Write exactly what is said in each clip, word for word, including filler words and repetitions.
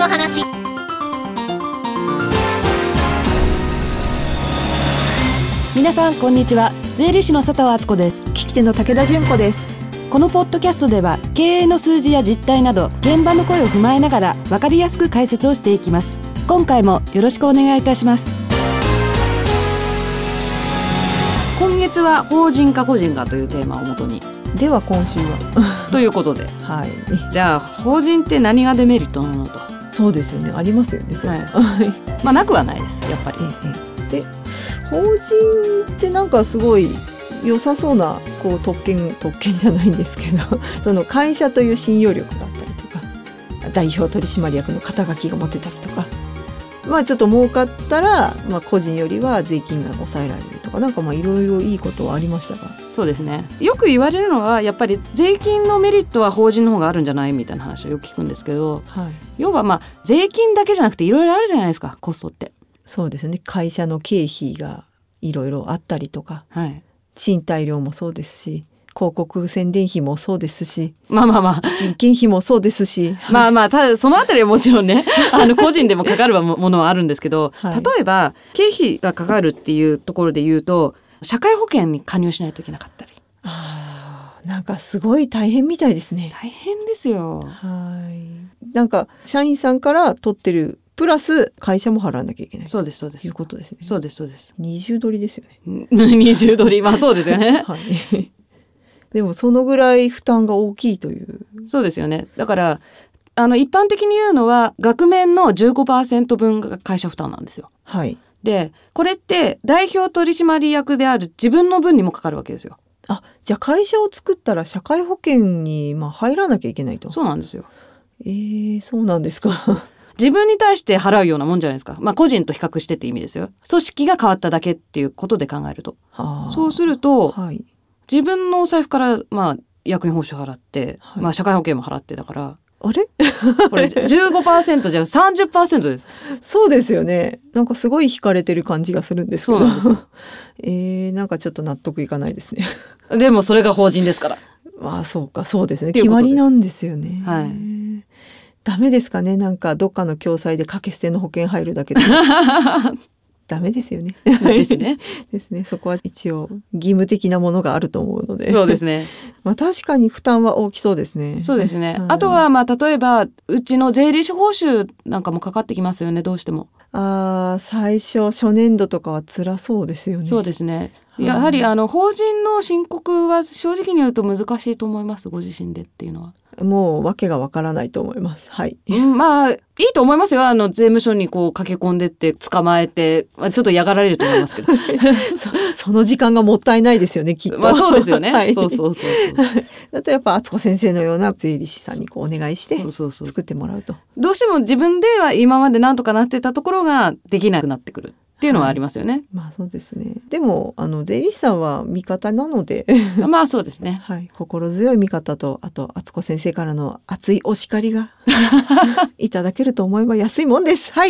の話。 皆さんこんにちは。税理士の佐藤敦子です。 聞き手の武田純子です。 このポッドキャストでは経営の数字や実態など現場の声を踏まえながら分かりやすく解説をしていきます。今回もよろしくお願いいたします。今月は法人か個人かというテーマをもとに、 では今週はということで、 はい、 じゃあ法人って何がデメリットなのと。 そうですよね、ありますよね、それ、はい、 まあなくはないですやっぱり。 ええで法人ってなんかすごい良さそうなこう特権特権じゃないんですけどその会社という信用力があったりとか、代表取締役の肩書きが持ってたりとか、まあちょっと儲かったら、まあ、個人よりは税金が抑えられるとか、なんかまあいろいろいいことはありましたが。 そうですね、よく言われるのはやっぱり税金のメリットは法人の方があるんじゃないみたいな話をよく聞くんですけど、はい、要はまあ税金だけじゃなくていろいろあるじゃないですか、コストって。 そうですね、会社の経費がいろいろあったりとか、はい、賃貸料もそうですし、広告宣伝費もそうですし、 まあまあまあ人件費もそうですしまあまあただそのあたりはもちろんねあの個人でもかかるものはあるんですけど、はい、例えば経費がかかるっていうところで言うと社会保険に加入しないといけなかったり、 あー、なんかすごい大変みたいですね。 大変ですよ。 はい、なんか社員さんから取ってるプラス会社も払わなきゃいけない。 そうですそうです。 いうことですね。 そうですそうです。 二重取りですよね。 二重取り、まあそうですよね。 はい。でもそのぐらい負担が大きいという。 そうですよね。だからあの一般的に言うのは額面の じゅうごパーセント 分が会社負担なんですよ。 はい。 でこれって代表取締役である自分の分にもかかるわけですよ。 あ、じゃあ会社を作ったら社会保険にまあ入らなきゃいけないと。 そうなんですよ。 えー、そうなんですか。 自分に対して払うようなもんじゃないですか。まあ個人と比較してって意味ですよ。組織が変わっただけっていうことで考えると、はあ、そうすると、はい、自分のお財布からまあ役員報酬払って、はい、まあ社会保険も払ってだから、 あれこれ じゅうごパーセント じゃ さんじゅっパーセント です。 そうですよね。なんかすごい引かれてる感じがするんですけど。 そうなんですよ。 えー、なんかちょっと納得いかないですね。 でもそれが法人ですから。 まあそうか、そうですね。決まりなんですよね。 はい。 ダメですかね、なんかどっかの共済で掛け捨ての保険入るだけでダメですよね。 ですね。 ですね。そこは一応義務的なものがあると思うので。 そうですね。 まあ確かに負担は大きそうですね。 そうですね。 はい、 あとはまあ例えばうちの税理士報酬なんかもかかってきますよね、どうしても。 ああ、最初初年度とかは辛そうですよね。 そうですね。やはりあの法人の申告は正直に言うと難しいと思います、ご自身でっていうのは。もう訳がわからないと思います。はい。 うん、まあいいと思いますよ。あの税務署にこう駆け込んでって捕まえて、まあ、ちょっと嫌がられると思いますけどそ, その時間がもったいないですよね、きっと。 まあそうですよね。 はい、 そうそうそうそうだとやっぱ敦子先生のような税理士さんにこうお願いして作ってもらうと。 そうそうそう、どうしても自分では今までなんとかなってたところができなくなってくるっていうのはありますよね。はい、 まあそうですね。でもあの税理士さんは味方なのでまあそうですね。 はい、心強い味方と、あと敦子先生からの熱いお叱りがいただけると思えば安いもんです。はい。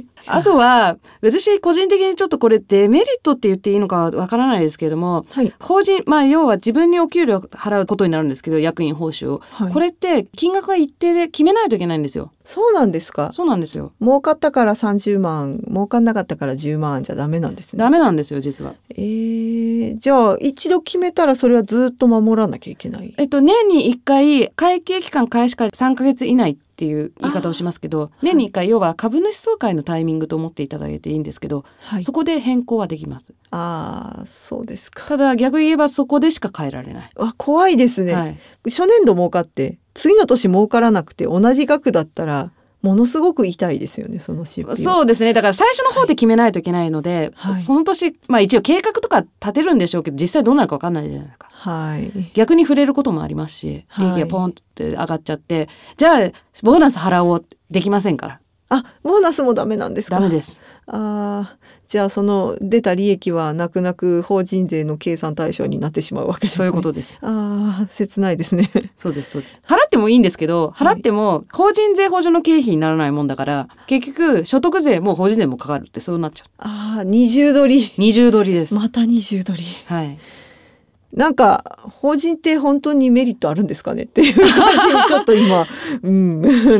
あとは私個人的にちょっとこれデメリットって言っていいのかわからないですけれども、はい、法人、まあ要は自分にお給料払うことになるんですけど、役員報酬を、はい、これって金額が一定で決めないといけないんですよ。 そうなんですか。 そうなんですよ。 儲かったからさんじゅうまん、儲かんなかったからじゅうまんじゃダメなんですね。 ダメなんですよ実は。 えー、じゃあ一度決めたらそれはずっと守らなきゃいけない。 えっと年にいっかい会計期間開始からさんかげつ以内っていう言い方をしますけど、年にいっかい、要は株主総会のタイミングと思っていただいていいんですけど、はい、そこで変更はできます。 ああ、そうですか。 ただ逆に言えばそこでしか変えられない。 あ、怖いですね。はい、初年度儲かって次の年儲からなくて同じ額だったらものすごく痛いですよね、その出費は。 そうですね。だから最初の方で決めないといけないので、はい、その年、まあ一応計画とか立てるんでしょうけど、実際どうなるか分かんないじゃないですか。はい、逆に触れることもありますし、利益がポンって上がっちゃって、はい、じゃあボーナス払おうできませんから。 あ、ボーナスもダメなんですか。 ダメです。 あ、じゃあその出た利益は泣く泣く法人税の計算対象になってしまうわけですね。 そういうことです。 ああ、切ないですね。そうですそうです。払ってもいいんですけど、払っても法人税法上の経費にならないもんだから、はい、結局所得税も法人税もかかるってそうなっちゃう。 ああ、二重取り。 二重取りです。 また二重取り。 はい。 なんか法人って本当にメリットあるんですかねっていう感じにちょっと今、うん、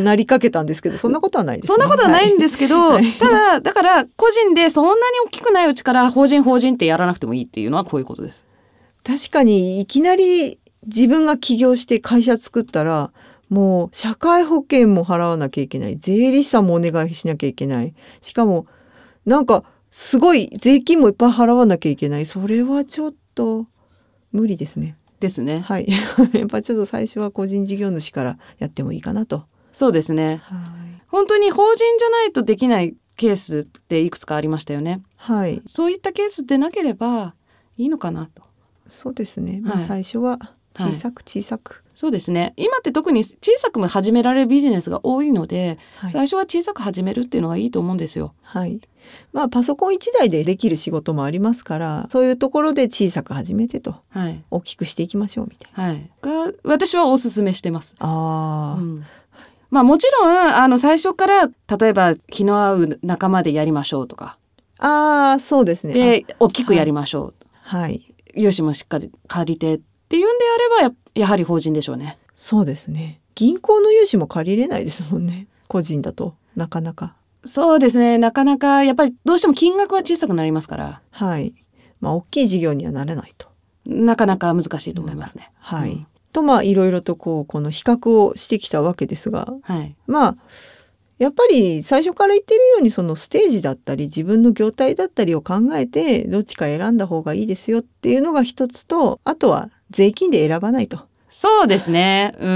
なりかけたんですけど、そんなことはないですね。 そんなことはないんですけど、はい、ただだから個人でそんなに大きくないうちから法人法人ってやらなくてもいいっていうのはこういうことです。 確かにいきなり自分が起業して会社作ったらもう社会保険も払わなきゃいけない、税理士さんもお願いしなきゃいけない、しかもなんかすごい税金もいっぱい払わなきゃいけない、それはちょっと無理ですね。 ですね。 はいやっぱちょっと最初は個人事業主からやってもいいかなと。 そうですね。はい、本当に法人じゃないとできないケースっていくつかありましたよね。 はい。 そういったケースでなければいいのかなと。 そうですね。まあ、最初は小さく小さく、はい、 そうですね。今って特に小さくも始められるビジネスが多いので、はい、最初は小さく始めるっていうのがいいと思うんですよ。 はい。まあパソコンいちだいでできる仕事もありますから、そういうところで小さく始めてと、はい、大きくしていきましょうみたいな、 はい、が私はおすすめしてます。 あ、うん、 まあもちろんあの最初から例えば気の合う仲間でやりましょうとか、 ああそうですね、 で大きくやりましょう、 はい、 融資もしっかり借りてっていうんであれば や, やはり法人でしょうね。 そうですね。銀行の融資も借りれないですもんね、個人だとなかなか。 そうですね、なかなかやっぱりどうしても金額は小さくなりますから、 はい、まあ大きい事業にはなれないとなかなか難しいと思いますね。 はい、うん、とまあいろいろとこうこの比較をしてきたわけですが、はい、まあやっぱり最初から言ってるようにそのステージだったり自分の業態だったりを考えてどっちか選んだ方がいいですよっていうのが一つと、あとは税金で選ばないと。 そうですね、うん、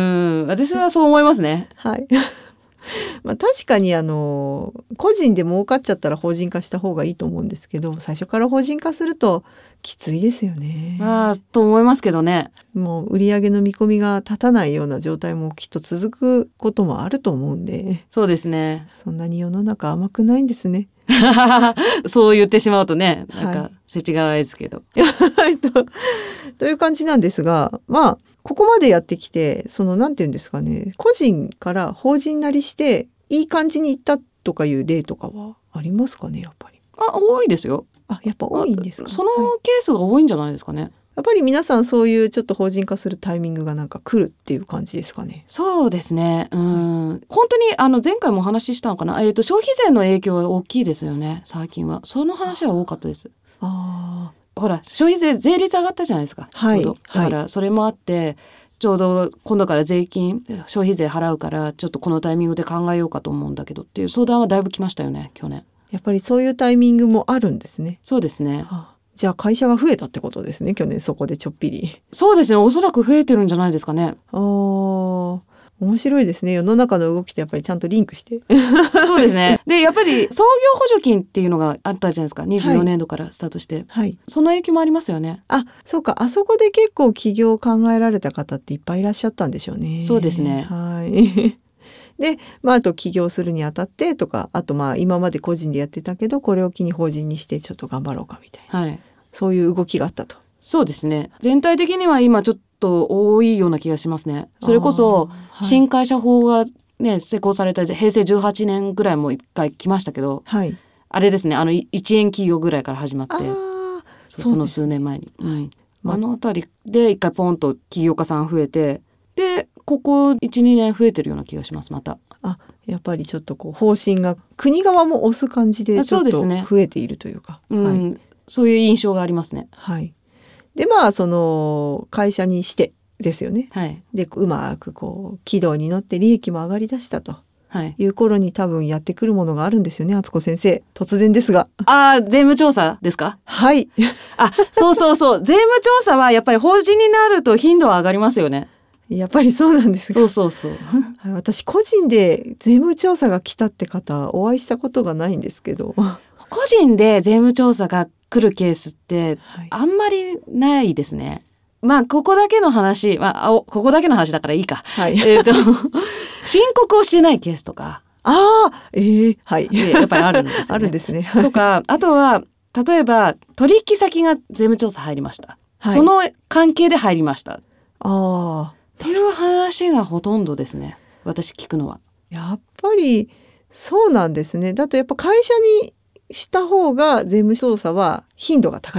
私はそう思いますね。 はいまあ、確かにあの個人で儲かっちゃったら法人化した方がいいと思うんですけど、最初から法人化するときついですよね。 ああと思いますけどね。 もう売上の見込みが立たないような状態もきっと続くこともあると思うんで。 そうですね。 そんなに世の中甘くないんですねそう言ってしまうとね、なんか世知辛いですけど、 はい、と, という感じなんですが、まあここまでやってきて、そのなんていうんですかね、個人から法人なりしていい感じにいったとかいう例とかはありますかね。やっぱりあ多いですよ。 あやっぱ多いんですか。 そのケースが多いんじゃないですかね。はい、 やっぱり皆さんそういうちょっと法人化するタイミングがなんか来るっていう感じですかね。 そうですね、うん、はい、本当にあの前回もお話ししたのかな、えーと、消費税の影響は大きいですよね。最近はその話は多かったです。あほら消費税税率上がったじゃないですか、はい、ちょうどだからそれもあって、はい、ちょうど今度から税金消費税払うからちょっとこのタイミングで考えようかと思うんだけどっていう相談はだいぶ来ましたよね去年。 やっぱりそういうタイミングもあるんですね。 そうですね、はあ、じゃあ会社が増えたってことですね去年そこでちょっぴり。 そうですね、おそらく増えてるんじゃないですかね。 あー面白いですね。世の中の動きってやっぱりちゃんとリンクしてそうですね。でやっぱり創業補助金っていうのがあったじゃないですか、にじゅうよねんどからスタートして、はい、その影響もありますよね。 あそうか、あそこで結構起業を考えられた方っていっぱいいらっしゃったんでしょうね。 そうですね、 はいで、まあ、あと起業するにあたってとか、あとまあ今まで個人でやってたけどこれを機に法人にしてちょっと頑張ろうかみたいな、はい、そういう動きがあったと。 そうですね、全体的には今ちょっと多いような気がしますね。それこそ新会社法がね施行されたへいせいじゅうはちねんぐらいも一回来ましたけど、はい、あれですね、あのいちえん企業ぐらいから始まって、そ, その数年前に、うん、あのあたりで一回ポンと起業家さん増えて、でここ いちにねん増えてるような気がします。またあやっぱりちょっとこう方針が国側も押す感じでちょっと増えているというか、 そうですね、うん、はい、そういう印象がありますね。 はい。でまあその会社にしてですよね、はい、でうまくこう軌道に乗って利益も上がりだしたという頃に多分やってくるものがあるんですよね。敦子先生、突然ですが。 あ税務調査ですか。 はいあそうそうそう税務調査はやっぱり法人になると頻度は上がりますよね。 やっぱりそうなんですが、 そうそうそう私個人で税務調査が来たって方お会いしたことがないんですけど個人で税務調査が来るケースってあんまりないですね。はい、まあここだけの話、まあ、ここだけの話だからいいか、はい、えーと申告をしてないケースとかああえー、はいやっぱりあるんですよね。 あるんですね。 とかあとは例えば取引先が税務調査入りました、はい、その関係で入りました、あっていう話がほとんどですね、私聞くのは。 やっぱりそうなんですね。だとやっぱ会社にした方が税務調査は頻度が高いと。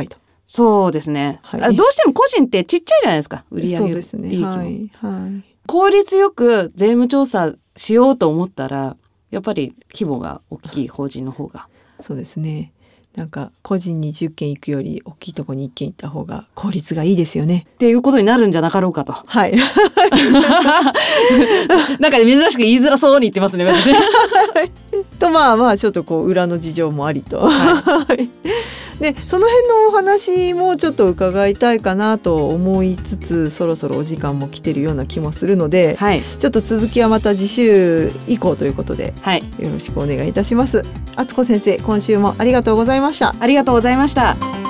そうですね、はい、どうしても個人ってちっちゃいじゃないですか、売り上げそうですね、 利益も、 はいはい、 効率よく税務調査しようと思ったらやっぱり規模が大きい法人の方が。 そうですね、なんか個人にじゅっけん行くより大きいところにいっけん行った方が効率がいいですよねっていうことになるんじゃなかろうかと。 はいなんか珍しく言いづらそうに言ってますね私とまあまあちょっとこう裏の事情もありと、はい、でその辺のお話もちょっと伺いたいかなと思いつつ、そろそろお時間も来てるような気もするので、はい、ちょっと続きはまた次週以降ということで、はい、よろしくお願いいたします。敦子先生、今週もありがとうございました。 ありがとうございました。